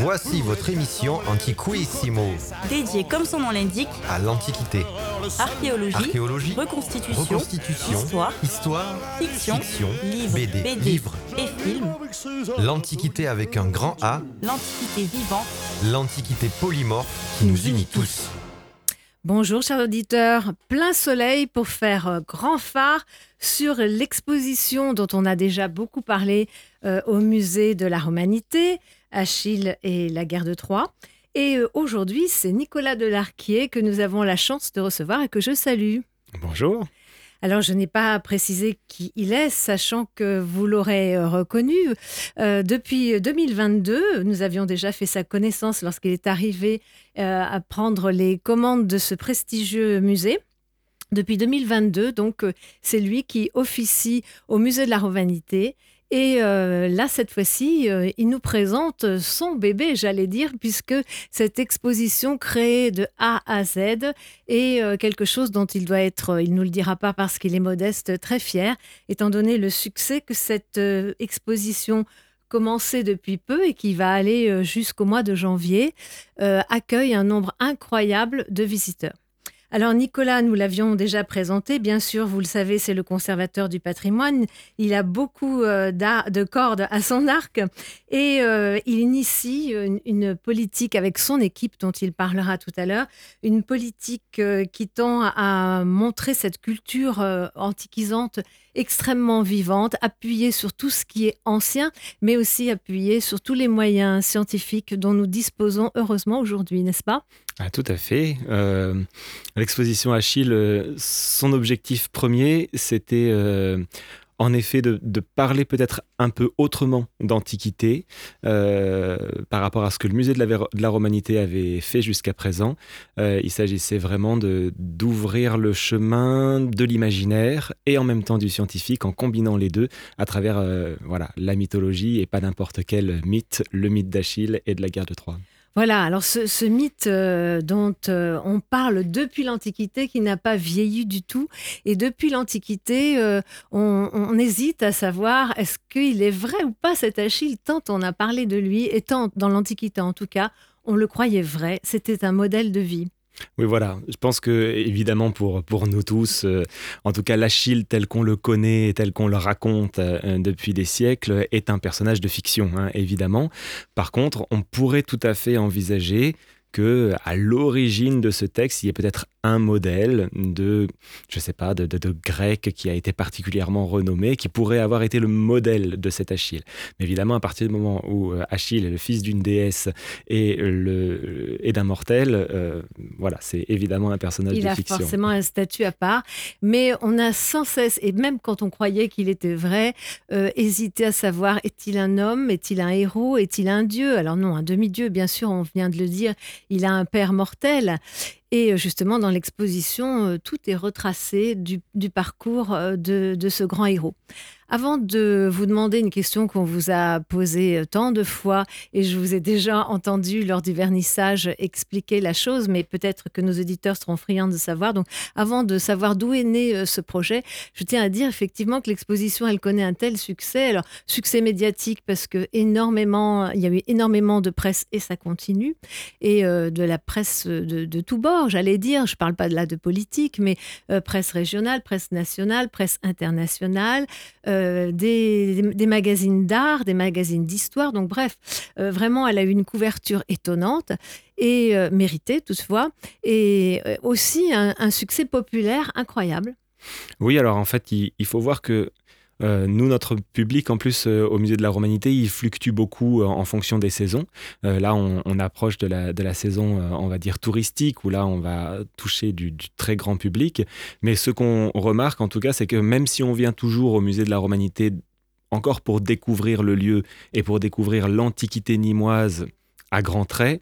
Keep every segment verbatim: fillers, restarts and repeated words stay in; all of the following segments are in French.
Voici votre émission Antiquissimo, dédiée, comme son nom l'indique, à l'Antiquité. Archéologie, Archéologie, reconstitution, reconstitution, histoire, histoire, fiction, fiction, livres, B D, B D livres. et films, L'Antiquité avec un grand A, l'Antiquité vivante, l'Antiquité polymorphe qui nous unit tous. Bonjour chers auditeurs, plein soleil pour faire euh, grand phare sur l'exposition dont on a déjà beaucoup parlé euh, au musée de la Romanité, Achille et la guerre de Troie. Et euh, aujourd'hui, c'est Nicolas Delarquier que nous avons la chance de recevoir et que je salue. Bonjour. Alors, je n'ai pas précisé qui il est, sachant que vous l'aurez euh, reconnu. Euh, depuis deux mille vingt-deux, nous avions déjà fait sa connaissance lorsqu'il est arrivé euh, à prendre les commandes de ce prestigieux musée. Depuis deux mille vingt-deux, donc, euh, c'est lui qui officie au musée de la Romanité. Et euh, là, cette fois-ci, euh, il nous présente son bébé, j'allais dire, puisque cette exposition créée de A à Z est euh, quelque chose dont il doit être, il ne nous le dira pas parce qu'il est modeste, très fier, étant donné le succès que cette euh, exposition commencée depuis peu et qui va aller euh, jusqu'au mois de janvier, euh, accueille un nombre incroyable de visiteurs. Alors Nicolas, nous l'avions déjà présenté, bien sûr, vous le savez, c'est le conservateur du patrimoine. Il a beaucoup euh, de cordes à son arc et euh, il initie une, une politique avec son équipe dont il parlera tout à l'heure, une politique euh, qui tend à, à montrer cette culture euh, antiquisante extrêmement vivante, appuyée sur tout ce qui est ancien, mais aussi appuyée sur tous les moyens scientifiques dont nous disposons heureusement aujourd'hui, n'est-ce pas ? Ah, tout à fait. Euh, l'exposition Achille, euh, son objectif premier, c'était euh, en effet de, de parler peut-être un peu autrement d'Antiquité euh, par rapport à ce que le musée de la, de la Romanité avait fait jusqu'à présent. Euh, il s'agissait vraiment de, d'ouvrir le chemin de l'imaginaire et en même temps du scientifique en combinant les deux à travers euh, voilà, la mythologie et pas n'importe quel mythe, le mythe d'Achille et de la guerre de Troie. Voilà, alors ce, ce mythe euh, dont euh, on parle depuis l'Antiquité qui n'a pas vieilli du tout. Et depuis l'Antiquité, euh, on, on hésite à savoir est-ce qu'il est vrai ou pas cet Achille, tant on a parlé de lui, et tant dans l'Antiquité en tout cas, on le croyait vrai, c'était un modèle de vie. Oui, voilà. Je pense que, évidemment, pour, pour nous tous, euh, en tout cas, l'Achille tel qu'on le connaît, tel qu'on le raconte euh, depuis des siècles, est un personnage de fiction, hein, évidemment. Par contre, on pourrait tout à fait envisager que, à l'origine de ce texte, il y ait peut-être un modèle de, je sais pas, de, de, de grec qui a été particulièrement renommé, qui pourrait avoir été le modèle de cet Achille. Mais évidemment, à partir du moment où Achille est le fils d'une déesse et, le, et d'un mortel, euh, voilà, c'est évidemment un personnage il de fiction. Il a forcément un statut à part, mais on a sans cesse, et même quand on croyait qu'il était vrai, euh, hésité à savoir, est-il un homme, est-il un héros, est-il un dieu ? Alors non, un demi-dieu, bien sûr, on vient de le dire, il a un père mortel. Et justement, dans l'exposition, tout est retracé du, du parcours de, de ce grand héros. Avant de vous demander une question qu'on vous a posée tant de fois, et je vous ai déjà entendu lors du vernissage expliquer la chose, mais peut-être que nos auditeurs seront friands de savoir. Donc, avant de savoir d'où est né ce projet, je tiens à dire effectivement que l'exposition, elle connaît un tel succès. Alors, succès médiatique parce que énormément, il y a eu énormément de presse et ça continue, et euh, de la presse de, de tous bords, j'allais dire. Je ne parle pas de là de politique, mais euh, presse régionale, presse nationale, presse internationale, euh, des, des, des magazines d'art, des magazines d'histoire. Donc bref, euh, vraiment, elle a eu une couverture étonnante et euh, méritée toutefois, et euh, aussi un, un succès populaire incroyable. Oui, alors en fait, il, il faut voir que Euh, nous, notre public, en plus, euh, au musée de la Romanité, il fluctue beaucoup euh, en fonction des saisons. Euh, là, on, on approche de la, de la saison, euh, on va dire, touristique, où là, on va toucher du, du très grand public. Mais ce qu'on remarque, en tout cas, c'est que même si on vient toujours au musée de la Romanité, encore pour découvrir le lieu et pour découvrir l'Antiquité nîmoise, à grands traits,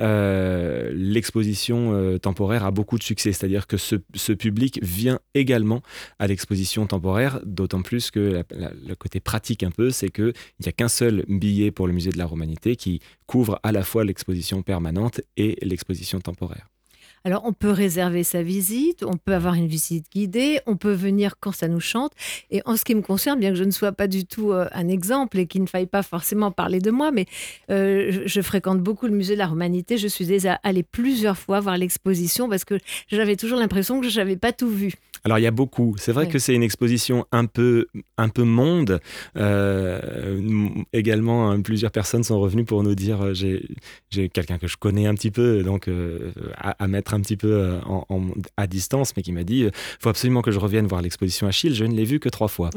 euh, l'exposition euh, temporaire a beaucoup de succès. C'est-à-dire que ce, ce public vient également à l'exposition temporaire, d'autant plus que la, la, le côté pratique un peu, c'est qu'il n'y a qu'un seul billet pour le musée de la Romanité qui couvre à la fois l'exposition permanente et l'exposition temporaire. Alors, on peut réserver sa visite, on peut avoir une visite guidée, on peut venir quand ça nous chante. Et en ce qui me concerne, bien que je ne sois pas du tout euh, un exemple et qu'il ne faille pas forcément parler de moi, mais euh, je, je fréquente beaucoup le musée de la Romanité. Je suis déjà allée plusieurs fois voir l'exposition parce que j'avais toujours l'impression que je n'avais pas tout vu. Alors il y a beaucoup. C'est vrai Oui. que c'est une exposition un peu, un peu monde. Euh, m- également, hein, plusieurs personnes sont revenues pour nous dire euh, j'ai, j'ai quelqu'un que je connais un petit peu, donc euh, à, à mettre un petit peu euh, en, en- à distance, mais qui m'a dit il faut absolument que je revienne voir l'exposition Achille. Je ne l'ai vue que trois fois.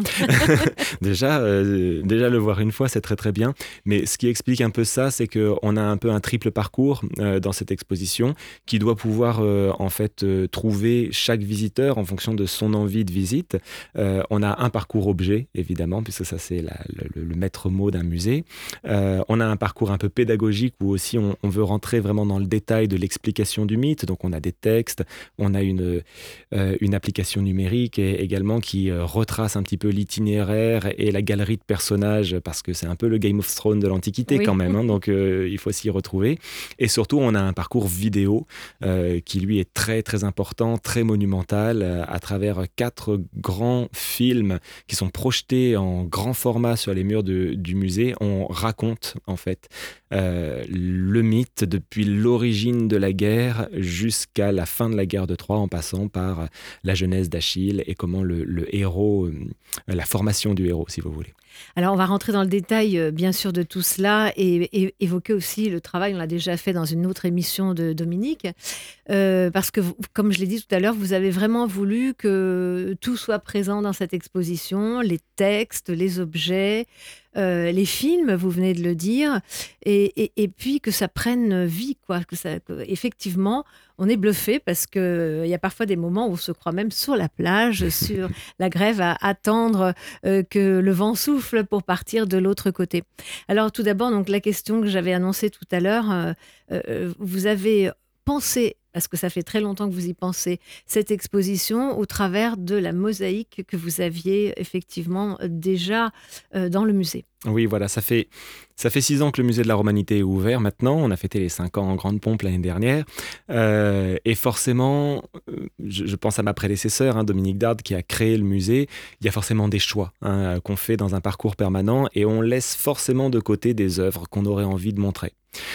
déjà, euh, déjà le voir une fois, c'est très très bien. Mais ce qui explique un peu ça, c'est qu'on a un peu un triple parcours euh, dans cette exposition qui doit pouvoir euh, en fait euh, trouver chaque visiteur en fonction de son envie de visite. Euh, on a un parcours objet, évidemment, puisque ça, c'est la- le, le maître mot d'un musée. Euh, on a un parcours un peu pédagogique où aussi on, on veut rentrer vraiment dans le détail de l'explication du mythe. Donc, on a des textes, on a une, euh, une application numérique et, également qui euh, retrace un petit peu l'itinéraire et la galerie de personnages, parce que c'est un peu le Game of Thrones de l'Antiquité Oui. quand même. Hein, donc, euh, il faut s'y retrouver. Et surtout, on a un parcours vidéo euh, qui, lui, est très, très important, très monumental, euh, à travers quatre grands films qui sont projetés en grand format sur les murs de- du musée. On raconte en fait euh, le mythe depuis l'origine de la guerre jusqu'à la fin de la guerre de Troie, en passant par la jeunesse d'Achille et comment le, le héros, euh, la formation du héros, si vous voulez. Alors, on va rentrer dans le détail, euh, bien sûr, de tout cela et, et évoquer aussi le travail. On l'a déjà fait dans une autre émission de Dominique. Euh, parce que, vous- comme je l'ai dit tout à l'heure, vous avez vraiment voulu que tout soit présent dans cette exposition, les textes, les objets, euh, les films, vous venez de le dire, et, et- et puis que ça prenne vie, quoi. Que ça, que, effectivement, on est bluffé parce qu'il y a parfois des moments où on se croit même sur la plage, sur la grève, à attendre euh, que le vent souffle pour partir de l'autre côté. Alors tout d'abord, donc la question que j'avais annoncée tout à l'heure, euh, euh, vous avez pensé, parce que ça fait très longtemps que vous y pensez, cette exposition au travers de la mosaïque que vous aviez effectivement déjà euh, dans le musée. Oui, voilà, ça fait, ça fait six ans que le musée de la Romanité est ouvert maintenant. On a fêté les cinq ans en grande pompe l'année dernière. Euh, et forcément, euh, je, je pense à ma prédécesseur, hein, Dominique Dard, qui a créé le musée. Il y a forcément des choix hein, qu'on fait dans un parcours permanent et on laisse forcément de côté des œuvres qu'on aurait envie de montrer.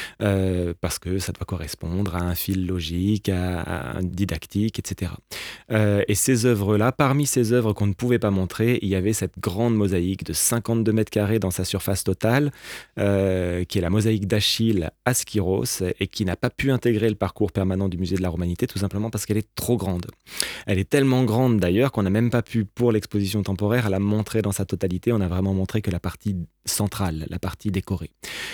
Euh, parce que ça doit correspondre à un fil logique, à, à un didactique, et cetera. Euh, et ces œuvres-là, parmi ces œuvres qu'on ne pouvait pas montrer, il y avait cette grande mosaïque de cinquante-deux mètres carrés dans sa surface totale, euh, qui est la mosaïque d'Achille à Skyros, et qui n'a pas pu intégrer le parcours permanent du musée de la Romanité, tout simplement parce qu'elle est trop grande. Elle est tellement grande d'ailleurs qu'on n'a même pas pu, pour l'exposition temporaire, la montrer dans sa totalité. On a vraiment montré que la partie centrale, la partie décorée.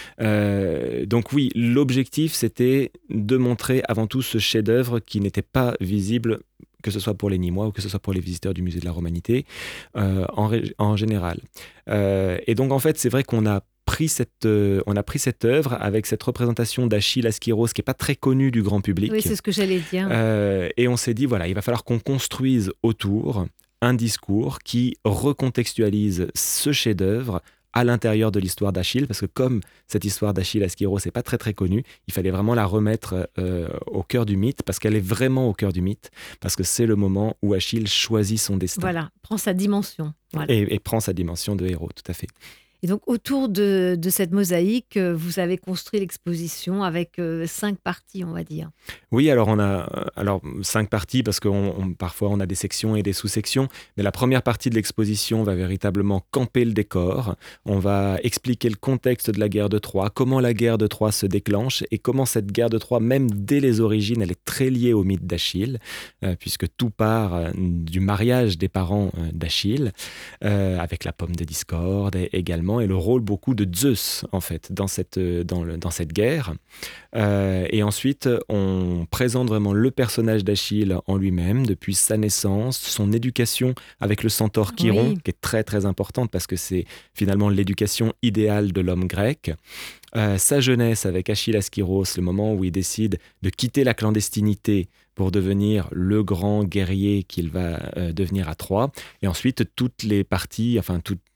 Euh, donc oui, l'objectif, c'était de montrer avant tout ce chef-d'œuvre qui n'était pas visible, que ce soit pour les Nîmois ou que ce soit pour les visiteurs du musée de la Romanité, euh, en, ré- en général. Euh, et donc en fait, c'est vrai qu'on a pris cette, euh, on a pris cette œuvre avec cette représentation d'Achille à Skyros qui n'est pas très connue du grand public. Oui, c'est ce que j'allais dire. Euh, et on s'est dit, voilà, il va falloir qu'on construise autour un discours qui recontextualise ce chef-d'œuvre à l'intérieur de l'histoire d'Achille, parce que comme cette histoire d'Achille à Skyros n'est pas très très connue, il fallait vraiment la remettre euh, au cœur du mythe, parce qu'elle est vraiment au cœur du mythe, parce que c'est le moment où Achille choisit son destin Voilà, prend sa dimension. Voilà. et, et prend sa dimension de héros, tout à fait. Et donc, autour de, de cette mosaïque, euh, vous avez construit l'exposition avec euh, cinq parties, on va dire. Oui, alors on a euh, alors cinq parties parce que on, on- parfois on a des sections et des sous-sections, mais la première partie de l'exposition va véritablement camper le décor. On va expliquer le contexte de la guerre de Troie, comment la guerre de Troie se déclenche et comment cette guerre de Troie, même dès les origines, elle est très liée au mythe d'Achille, euh, puisque tout part euh, du mariage des parents euh, d'Achille, euh, avec la pomme de discorde et- également, et le rôle beaucoup de Zeus en fait dans cette, euh, dans le- dans cette guerre. Euh, et ensuite, on présente vraiment le personnage d'Achille en lui-même, depuis sa naissance, son éducation avec le centaure Chiron, Oui. qui est très très importante parce que c'est finalement l'éducation idéale de l'homme grec. Euh, sa jeunesse avec Achille à Skyros, le moment où il décide de quitter la clandestinité pour devenir le grand guerrier qu'il va euh, devenir à Troie. Et ensuite, toutes les parties, enfin, tout-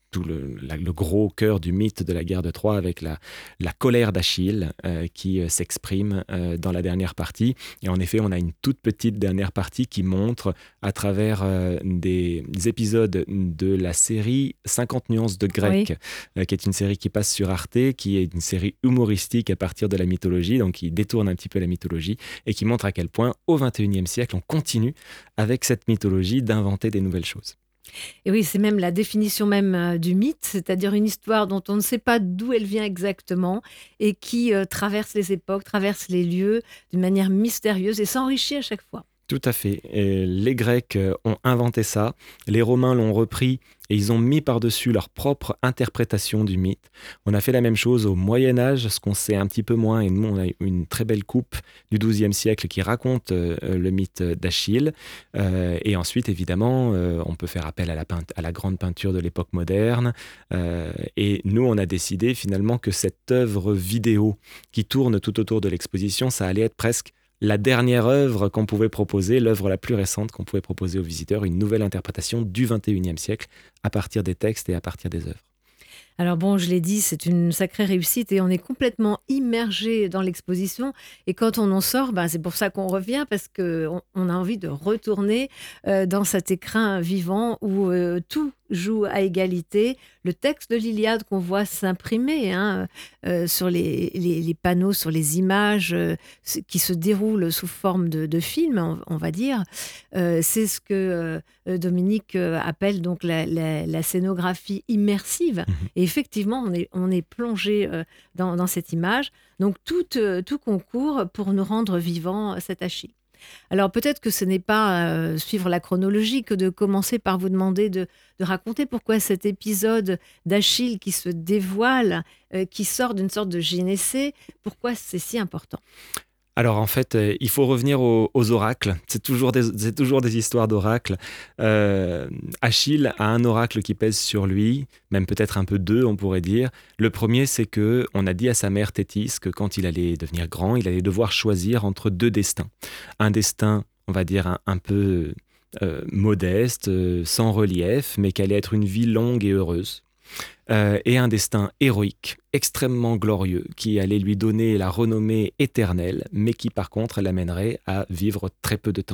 tout le, la, le gros cœur du mythe de la guerre de Troie avec la, la colère d'Achille euh, qui euh, s'exprime euh, dans la dernière partie. Et en effet, on a une toute petite dernière partie qui montre à travers euh, des, des épisodes de la série cinquante nuances de grec, oui. euh, qui est une série qui passe sur Arte, qui est une série humoristique à partir de la mythologie, donc qui détourne un petit peu la mythologie et qui montre à quel point au vingt et unième siècle, on continue avec cette mythologie d'inventer des nouvelles choses. Et oui, c'est même la définition même euh, du mythe, c'est-à-dire une histoire dont on ne sait pas d'où elle vient exactement et qui euh, traverse les époques, traverse les lieux d'une manière mystérieuse et s'enrichit à chaque fois. Tout à fait. Et les Grecs ont inventé ça, les Romains l'ont repris et ils ont mis par-dessus leur propre interprétation du mythe. On a fait la même chose au Moyen-Âge, ce qu'on sait un petit peu moins, et nous on a une très belle coupe du douzième siècle qui raconte euh, le mythe d'Achille. Euh, et ensuite, évidemment, euh, on peut faire appel à la, peint- à la grande peinture de l'époque moderne. Euh, et nous, on a décidé finalement que cette œuvre vidéo qui tourne tout autour de l'exposition, ça allait être presque la dernière œuvre qu'on pouvait proposer, l'œuvre la plus récente qu'on pouvait proposer aux visiteurs, une nouvelle interprétation du vingt et unième siècle à partir des textes et à partir des œuvres. Alors bon, je l'ai dit, c'est une sacrée réussite et on est complètement immergé dans l'exposition. Et quand on en sort, ben c'est pour ça qu'on revient, parce qu'on on a envie de retourner euh, dans cet écrin vivant où euh, tout joue à égalité. Le texte de l'Iliade qu'on voit s'imprimer hein, euh, sur les, les, les panneaux, sur les images euh, qui se déroulent sous forme de, de film, on, on va dire, euh, c'est ce que euh, Dominique euh, appelle donc la, la, la scénographie immersive. Mmh. Et effectivement, on est, on est plongé euh, dans, dans cette image. Donc tout, euh, tout concourt pour nous rendre vivants cet Achille. Alors peut-être que ce n'est pas euh, suivre la chronologie que de commencer par vous demander de, de raconter pourquoi cet épisode d'Achille qui se dévoile, euh, qui sort d'une sorte de gynécée, pourquoi c'est si important ? Alors en fait, euh, il faut revenir aux, aux oracles. C'est toujours des, c'est toujours des histoires d'oracles. Euh, Achille a un oracle qui pèse sur lui, même peut-être un peu deux, on pourrait dire. Le premier, c'est que on a dit à sa mère Thétis que quand il allait devenir grand, il allait devoir choisir entre deux destins. Un destin, on va dire, un, un peu euh, modeste, euh, sans relief, mais qui allait être une vie longue et heureuse. Euh, et un destin héroïque, extrêmement glorieux, qui allait lui donner la renommée éternelle, mais qui par contre l'amènerait à vivre très peu de temps.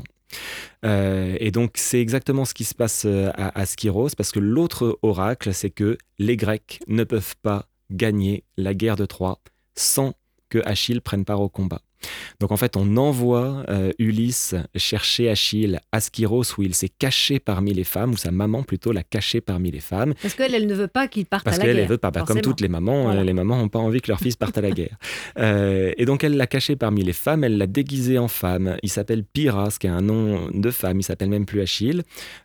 Euh, et donc c'est exactement ce qui se passe à, à Skyros, parce que l'autre oracle, c'est que les Grecs ne peuvent pas gagner la guerre de Troie sans que Achille prenne part au combat. Donc en fait, on envoie euh, Ulysse chercher Achille à Skyros, où il s'est caché parmi les femmes, ou sa maman plutôt l'a caché parmi les femmes. Parce qu'elle, elle ne veut pas qu'il parte Parce à la guerre. Parce qu'elle ne veut pas, bah, comme toutes les mamans, voilà. euh, les mamans n'ont pas envie que leur fils parte à la guerre. Euh, et donc elle l'a caché parmi les femmes, elle l'a déguisé en femme. Il s'appelle Pyrrha, qui est un nom de femme, il s'appelle même plus Achille.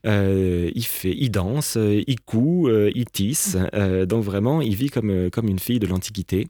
Euh, il, fait, il danse, il coud, euh, il tisse. Euh, donc vraiment, il vit comme, comme une fille de l'Antiquité.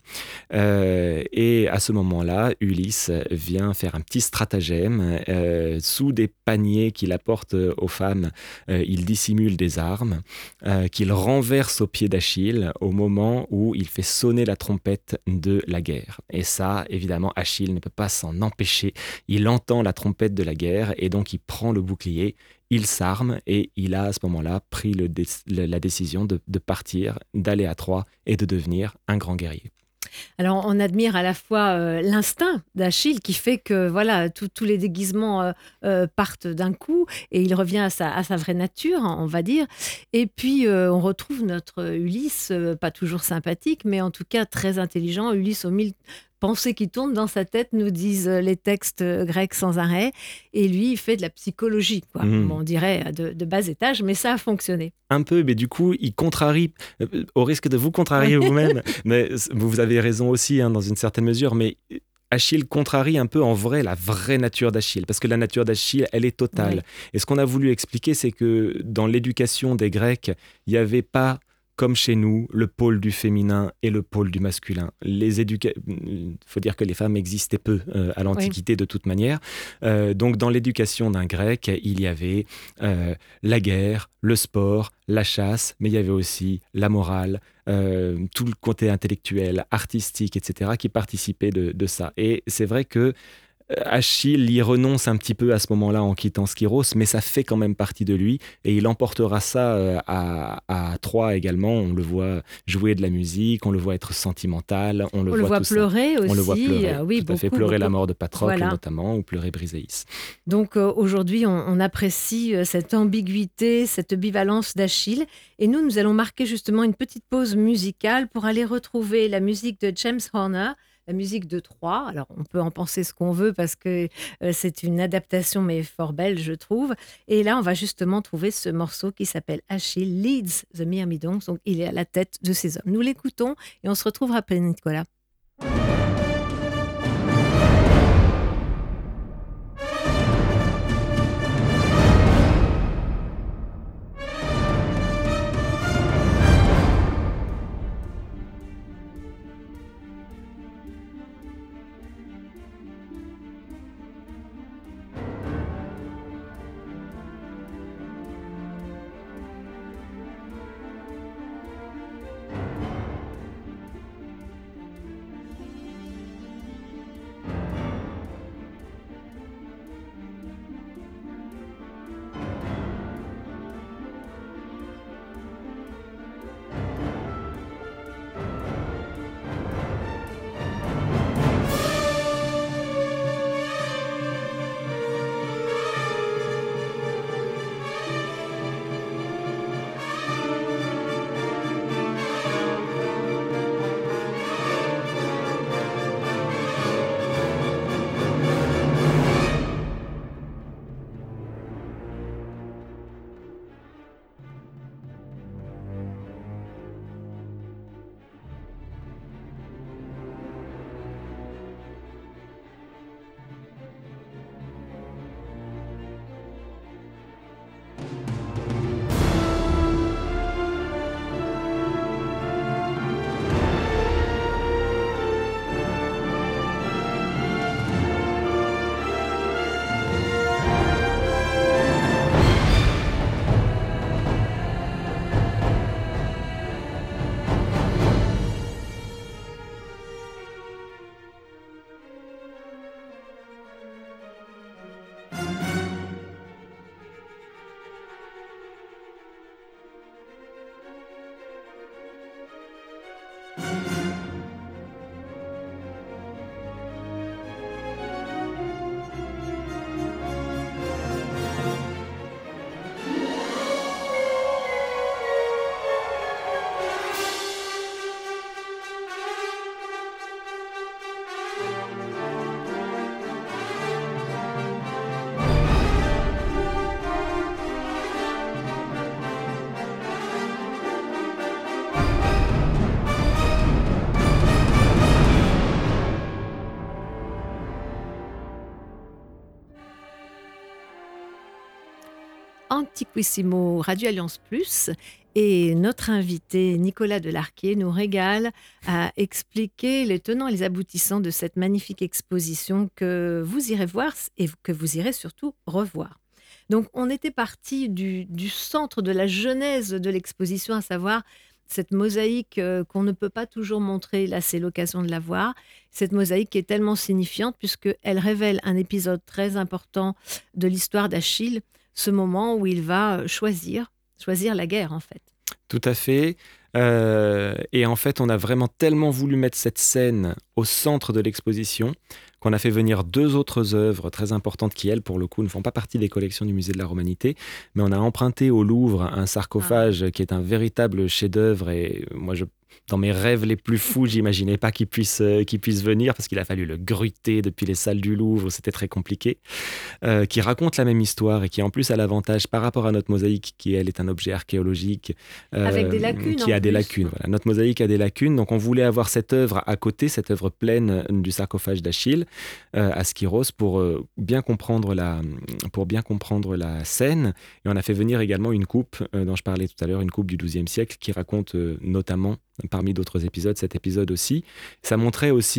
Euh, et à ce moment-là, Ulysse vient faire un petit stratagème. Euh, sous des paniers qu'il apporte aux femmes, euh, il dissimule des armes euh, qu'il renverse aux pieds d'Achille au moment où il fait sonner la trompette de la guerre. Et ça, évidemment, Achille ne peut pas s'en empêcher. Il entend la trompette de la guerre et donc il prend le bouclier, il s'arme et il a à ce moment-là pris le dé- la décision de, de partir, d'aller à Troie et de devenir un grand guerrier. Alors, on admire à la fois euh, l'instinct d'Achille qui fait que voilà, tous les déguisements euh, euh, partent d'un coup et il revient à sa, à sa vraie nature, on va dire. Et puis, euh, on retrouve notre Ulysse, euh, pas toujours sympathique, mais en tout cas très intelligent. Ulysse aux mille pensées qui tournent dans sa tête, nous disent les textes grecs sans arrêt. Et lui, il fait de la psychologie, quoi. Mmh. Bon, on dirait de, de bas étage, mais ça a fonctionné. Un peu, mais du coup, il contrarie, euh, au risque de vous contrarier vous-même, mais vous avez raison aussi, hein, dans une certaine mesure, mais Achille contrarie un peu en vrai la vraie nature d'Achille, parce que la nature d'Achille, elle est totale. Oui. Et ce qu'on a voulu expliquer, c'est que dans l'éducation des Grecs, il n'y avait pas, comme chez nous, le pôle du féminin et le pôle du masculin. Les éduca... Il faut dire que les femmes existaient peu euh, à l'Antiquité, oui. de toute manière. Euh, donc dans l'éducation d'un Grec, il y avait euh, la guerre, le sport, la chasse, mais il y avait aussi la morale, euh, tout le côté intellectuel, artistique, et cetera, qui participait de, de ça. Et c'est vrai que Achille y renonce un petit peu à ce moment-là en quittant Skyros, mais ça fait quand même partie de lui et il emportera ça euh, à, à Troie également. On le voit jouer de la musique, on le voit être sentimental, on le On voit le voit tout ça. pleurer aussi. On le voit pleurer, euh, oui, tout à fait, beaucoup, pleurer beaucoup. la mort de Patrocle Voilà. notamment, ou pleurer Briséis. Donc euh, aujourd'hui, on, on apprécie euh, cette ambiguïté, cette bivalence d'Achille. Et nous, nous allons marquer justement une petite pause musicale pour aller retrouver la musique de James Horner, la musique de Troie. Alors, on peut en penser ce qu'on veut parce que euh, c'est une adaptation, mais fort belle, je trouve. Et là, on va justement trouver ce morceau qui s'appelle Achille leads the Myrmidons. Donc, il est à la tête de ces hommes. Nous l'écoutons et on se retrouve après, Nicolas. Antiquissimo Radio Alliance Plus et notre invité Nicolas Delarquier nous régale à expliquer les tenants et les aboutissants de cette magnifique exposition que vous irez voir et que vous irez surtout revoir. Donc on était parti du, du centre de la genèse de l'exposition, à savoir cette mosaïque euh, qu'on ne peut pas toujours montrer, là c'est l'occasion de la voir, cette mosaïque qui est tellement signifiante puisqu'elle révèle un épisode très important de l'histoire d'Achille, ce moment où il va choisir, choisir la guerre en fait. Tout à fait. Euh, et en fait, on a vraiment tellement voulu mettre cette scène au centre de l'exposition qu'on a fait venir deux autres œuvres très importantes qui, elles, pour le coup, ne font pas partie des collections du Musée de la Romanité, mais on a emprunté au Louvre un sarcophage ah. qui est un véritable chef-d'œuvre et moi, je dans mes rêves les plus fous, j'imaginais pas qu'il puisse, euh, qu'il puisse venir parce qu'il a fallu le gruter depuis les salles du Louvre, c'était très compliqué, euh, qui raconte la même histoire et qui en plus a l'avantage par rapport à notre mosaïque qui elle est un objet archéologique euh, avec des lacunes qui a en des plus. lacunes. Voilà. Notre mosaïque a des lacunes, donc on voulait avoir cette œuvre à côté, cette œuvre pleine du sarcophage d'Achille euh, à Skyros pour euh, bien comprendre la, pour bien comprendre la scène. Et on a fait venir également une coupe euh, dont je parlais tout à l'heure, une coupe du douzième siècle qui raconte euh, notamment parmi d'autres épisodes, cet épisode aussi. Ça montrait aussi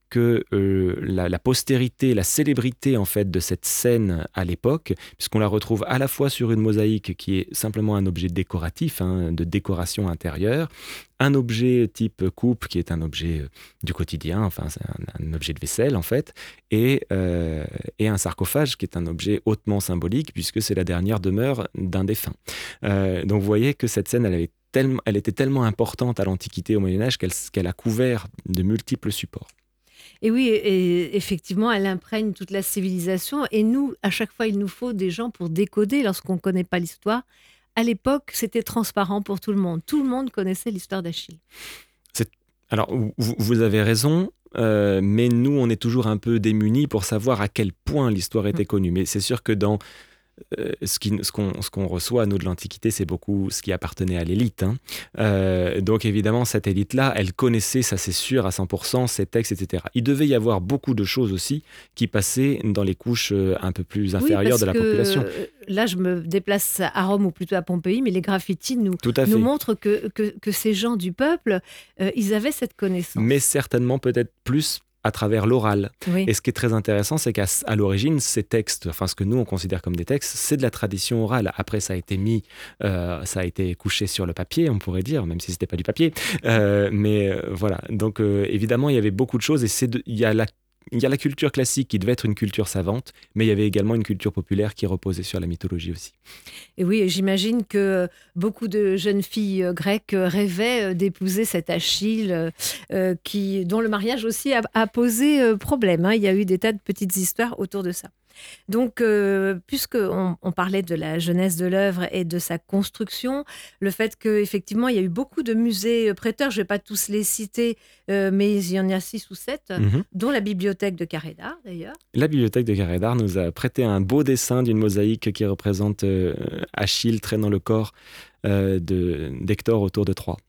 que euh, la, la postérité, la célébrité en fait de cette scène à l'époque, puisqu'on la retrouve à la fois sur une mosaïque qui est simplement un objet décoratif, hein, de décoration intérieure, un objet type coupe qui est un objet du quotidien, enfin c'est un, un objet de vaisselle en fait, et, euh, et un sarcophage qui est un objet hautement symbolique puisque c'est la dernière demeure d'un défunt. Euh, donc vous voyez que cette scène, elle avait tellement, elle était tellement importante à l'Antiquité, au Moyen-Âge, qu'elle, qu'elle a couvert de multiples supports. Et oui, et effectivement, elle imprègne toute la civilisation. Et nous, à chaque fois, il nous faut des gens pour décoder lorsqu'on ne connaît pas l'histoire. À l'époque, c'était transparent pour tout le monde. Tout le monde connaissait l'histoire d'Achille. C'est... Alors, vous, vous avez raison, euh, mais nous, on est toujours un peu démunis pour savoir à quel point l'histoire était connue. Mais c'est sûr que dans... Euh, ce, qui, ce, qu'on, ce qu'on reçoit, nous, de l'Antiquité, c'est beaucoup ce qui appartenait à l'élite. Hein. Euh, donc, évidemment, cette élite-là, elle connaissait, ça c'est sûr, à cent pour cent, ses textes, et cetera. Il devait y avoir beaucoup de choses aussi qui passaient dans les couches un peu plus inférieures oui, de la que, population. Là, je me déplace à Rome ou plutôt à Pompéi, mais les graffitis nous, Tout à nous fait. montrent que, que, que ces gens du peuple, euh, ils avaient cette connaissance. Mais certainement peut-être plus à travers l'oral. Oui. Et ce qui est très intéressant, c'est qu'à à l'origine, ces textes, enfin ce que nous on considère comme des textes, c'est de la tradition orale. Après, ça a été mis, euh, ça a été couché sur le papier, on pourrait dire, même si c'était pas du papier. Euh, mais euh, voilà. Donc euh, évidemment, il y avait beaucoup de choses, et c'est de, il y a la Il y a la culture classique qui devait être une culture savante, mais il y avait également une culture populaire qui reposait sur la mythologie aussi. Et oui, j'imagine que beaucoup de jeunes filles grecques rêvaient d'épouser cet Achille, euh, qui, dont le mariage aussi a, a posé problème. Hein. Il y a eu des tas de petites histoires autour de ça. Donc, euh, puisqu'on on parlait de la jeunesse de l'œuvre et de sa construction, le fait qu'effectivement, il y a eu beaucoup de musées prêteurs, je ne vais pas tous les citer, euh, mais il y en a six ou sept, mm-hmm. dont la bibliothèque de Carré d'Art, d'ailleurs. La bibliothèque de Carré d'Art nous a prêté un beau dessin d'une mosaïque qui représente euh, Achille traînant le corps euh, de, d'Hector autour de Troie.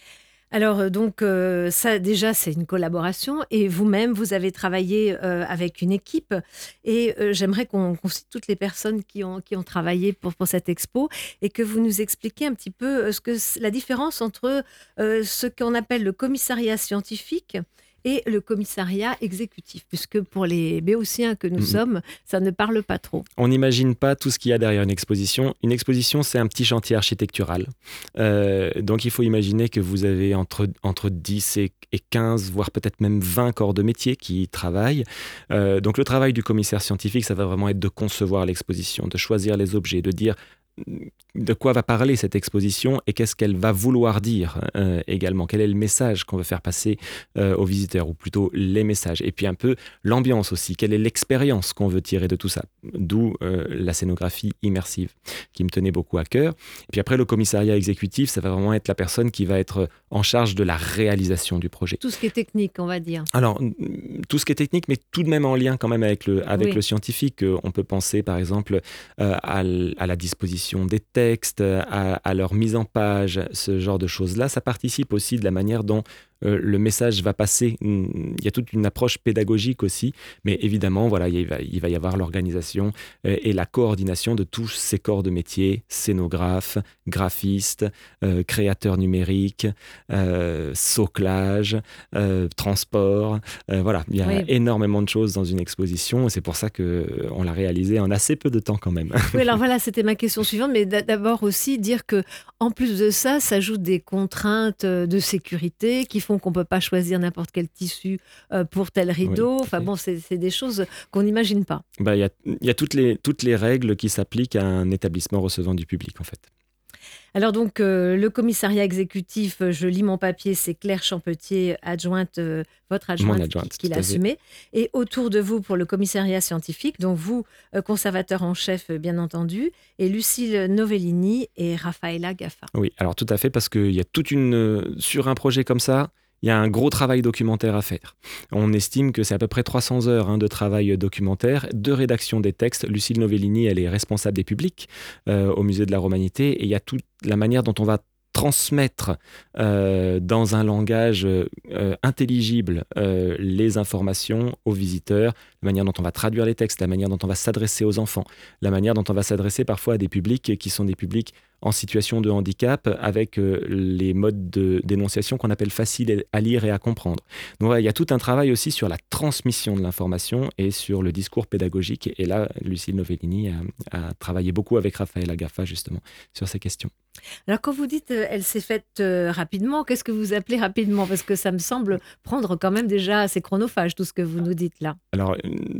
Alors, donc, euh, ça, déjà, c'est une collaboration. Et vous-même, vous avez travaillé euh, avec une équipe. Et euh, j'aimerais qu'on, qu'on cite toutes les personnes qui ont, qui ont travaillé pour, pour cette expo et que vous nous expliquiez un petit peu ce que, la différence entre euh, ce qu'on appelle le commissariat scientifique et le commissariat exécutif, puisque pour les béotiens que nous mmh. sommes, ça ne parle pas trop. On n'imagine pas tout ce qu'il y a derrière une exposition. Une exposition, c'est un petit chantier architectural. Euh, donc, il faut imaginer que vous avez entre, entre dix et, et quinze, voire peut-être même vingt corps de métier qui y travaillent. Euh, donc, le travail du commissaire scientifique, ça va vraiment être de concevoir l'exposition, de choisir les objets, de dire de quoi va parler cette exposition et qu'est-ce qu'elle va vouloir dire euh, également. Quel est le message qu'on veut faire passer euh, aux visiteurs, ou plutôt les messages. Et puis un peu l'ambiance aussi. Quelle est l'expérience qu'on veut tirer de tout ça. D'où euh, la scénographie immersive qui me tenait beaucoup à cœur. Et puis après, le commissariat exécutif, ça va vraiment être la personne qui va être en charge de la réalisation du projet. Tout ce qui est technique, on va dire. Alors, tout ce qui est technique, mais tout de même en lien quand même avec le, avec oui. le scientifique. On peut penser par exemple euh, à, à la disposition des textes, à, à leur mise en page, ce genre de choses-là. Ça participe aussi de la manière dont euh, le message va passer. Il y a toute une approche pédagogique aussi, mais évidemment, voilà, il va, il va y avoir l'organisation euh, et la coordination de tous ces corps de métier, scénographes, graphistes, euh, créateurs numériques, euh, soclage, euh, transport. Euh, voilà, il y a oui. énormément de choses dans une exposition et c'est pour ça qu'on l'a réalisée en assez peu de temps quand même. Oui, alors voilà, c'était ma question suivante, mais d'abord aussi dire que en plus de ça, s'ajoutent des contraintes de sécurité qui font qu'on ne peut pas choisir n'importe quel tissu pour tel rideau. Oui, enfin bon, c'est, c'est des choses qu'on n'imagine pas. Bah, y a, y a toutes les, toutes les règles qui s'appliquent à un établissement recevant du public, en fait. Alors donc, euh, le commissariat exécutif, je lis mon papier, c'est Claire Champetier, adjointe, euh, votre adjointe, adjointe qui, qui l'a assumé. Et autour de vous, pour le commissariat scientifique, donc vous, euh, conservateur en chef, bien entendu, et Lucille Novellini et Raffaella Gaffa. Oui, alors tout à fait, parce qu'il y a toute une... Sur un projet comme ça, il y a un gros travail documentaire à faire. On estime que c'est à peu près trois cents heures hein, de travail documentaire, de rédaction des textes. Lucille Novellini, elle est responsable des publics euh, au Musée de la Romanité. Et il y a toute la manière dont on va transmettre euh, dans un langage euh, intelligible euh, les informations aux visiteurs, la manière dont on va traduire les textes, la manière dont on va s'adresser aux enfants, la manière dont on va s'adresser parfois à des publics qui sont des publics en situation de handicap avec euh, les modes de d'énonciation qu'on appelle faciles à lire et à comprendre. Donc voilà, il y a tout un travail aussi sur la transmission de l'information et sur le discours pédagogique. Et là, Lucille Novellini a, a travaillé beaucoup avec Raphaël Agaffa justement sur ces questions. Alors, quand vous dites euh, elle s'est faite euh, rapidement, qu'est-ce que vous appelez rapidement? Parce que ça me semble prendre quand même déjà assez chronophage, tout ce que vous nous dites là. Alors,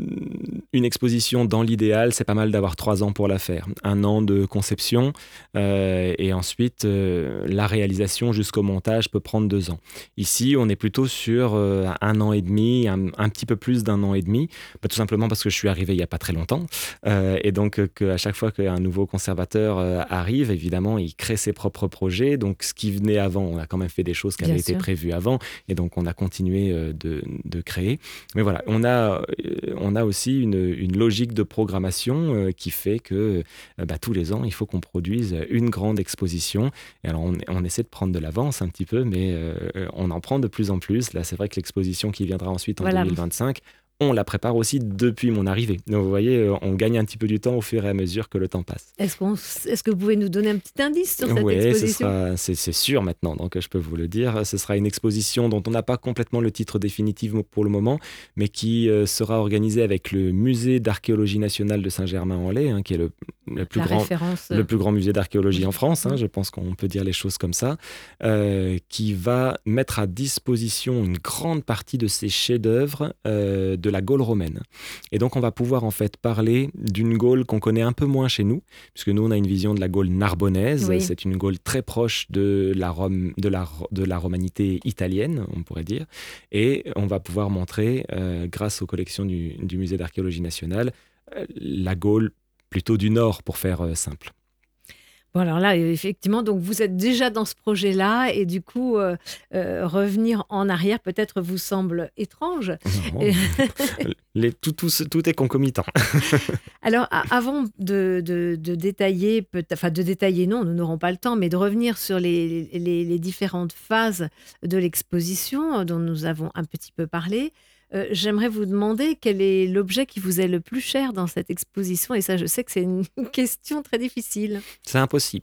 une exposition, dans l'idéal, c'est pas mal d'avoir trois ans pour la faire. Un an de conception euh, et ensuite, euh, la réalisation jusqu'au montage peut prendre deux ans. Ici, on est plutôt sur euh, un an et demi, un, un petit peu plus d'un an et demi, bah, tout simplement parce que je suis arrivé il n'y a pas très longtemps. Euh, et donc, euh, qu'à chaque fois qu'un nouveau conservateur euh, arrive, évidemment, il crée ses propres projets. Donc, ce qui venait avant, on a quand même fait des choses qui Bien avaient été sûr. prévues avant. Et donc, on a continué euh, de, de créer. Mais voilà, on a, euh, on a aussi une, une logique de programmation euh, qui fait que euh, bah, tous les ans, il faut qu'on produise une grande exposition. Et alors, on, on essaie de prendre de l'avance un petit peu, mais euh, on en prend de plus en plus. Là, c'est vrai que l'exposition qui viendra ensuite en Voilà. deux mille vingt-cinq, on la prépare aussi depuis mon arrivée. Donc, vous voyez, euh, on gagne un petit peu du temps au fur et à mesure que le temps passe. Est-ce, qu'on, est-ce que vous pouvez nous donner un petit indice sur cette Oui, exposition? c'est, c'est sûr maintenant, donc je peux vous le dire. Ce sera une exposition dont on n'a pas complètement le titre définitif pour le moment, mais qui euh, sera organisée avec le Musée d'archéologie nationale de Saint-Germain-en-Laye, hein, qui est le, le, plus La grand, référence. le plus grand musée d'archéologie en France, hein, Mhm. je pense qu'on peut dire les choses comme ça, euh, qui va mettre à disposition une grande partie de ses chefs-d'œuvre euh, de la Gaule romaine. Et donc, on va pouvoir en fait parler d'une Gaule qu'on connaît un peu moins chez nous, puisque nous, on a une vision de la Gaule narbonnaise. Oui. C'est une Gaule très proche de la, Rome, de, la, de la romanité italienne, on pourrait dire. Et on va pouvoir montrer, euh, grâce aux collections du, du Musée d'archéologie nationale, euh, la Gaule plutôt du nord, pour faire euh, simple. Bon, alors là, effectivement, donc vous êtes déjà dans ce projet-là et du coup, euh, euh, revenir en arrière peut-être vous semble étrange. Non, Et- les, tout, tout, tout est concomitant. Alors, a- avant de, de- de détailler, peut- enfin de détailler, non, nous n'aurons pas le temps, mais de revenir sur les, les- les différentes phases de l'exposition euh, dont nous avons un petit peu parlé, euh, j'aimerais vous demander quel est l'objet qui vous est le plus cher dans cette exposition. Et ça, je sais que c'est une question très difficile. C'est impossible.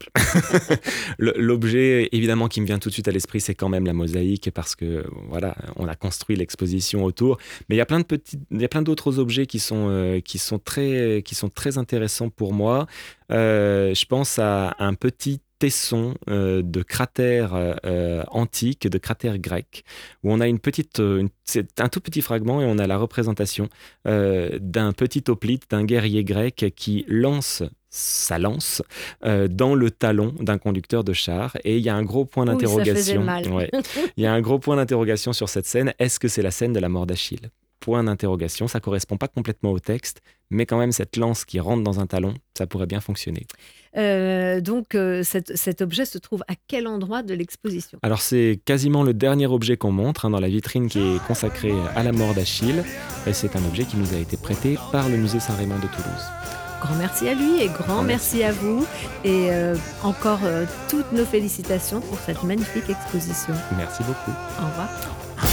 Le- L'objet, évidemment, qui me vient tout de suite à l'esprit, c'est quand même la mosaïque, parce que voilà, on a construit l'exposition autour. Mais il y a plein de petits, il y a plein d'autres objets qui sont euh, qui sont très qui sont très intéressants pour moi. Euh, je pense à un petit tesson euh, de cratères euh, antiques, de cratères grecs, où on a une petite, euh, une- c'est un tout petit fragment et on a la représentation euh, d'un petit hoplite, d'un guerrier grec qui lance sa lance euh, dans le talon d'un conducteur de char. Et il y a un gros point Oui, ça faisait d'interrogation. mal. Ouais. Il y a un gros point d'interrogation sur cette scène. Est-ce que c'est la scène de la mort d'Achille? Point d'interrogation. Ça correspond pas complètement au texte, mais quand même cette lance qui rentre dans un talon, ça pourrait bien fonctionner. Euh, donc, euh, cet, cet objet se trouve à quel endroit de l'exposition? Alors c'est quasiment le dernier objet qu'on montre hein, dans la vitrine qui est consacrée à la mort d'Achille. Et c'est un objet qui nous a été prêté par le musée Saint-Raymond de Toulouse. Grand merci à lui et grand Grand merci. merci. à vous. Et euh, encore euh, toutes nos félicitations pour cette magnifique exposition. Merci beaucoup. Au revoir.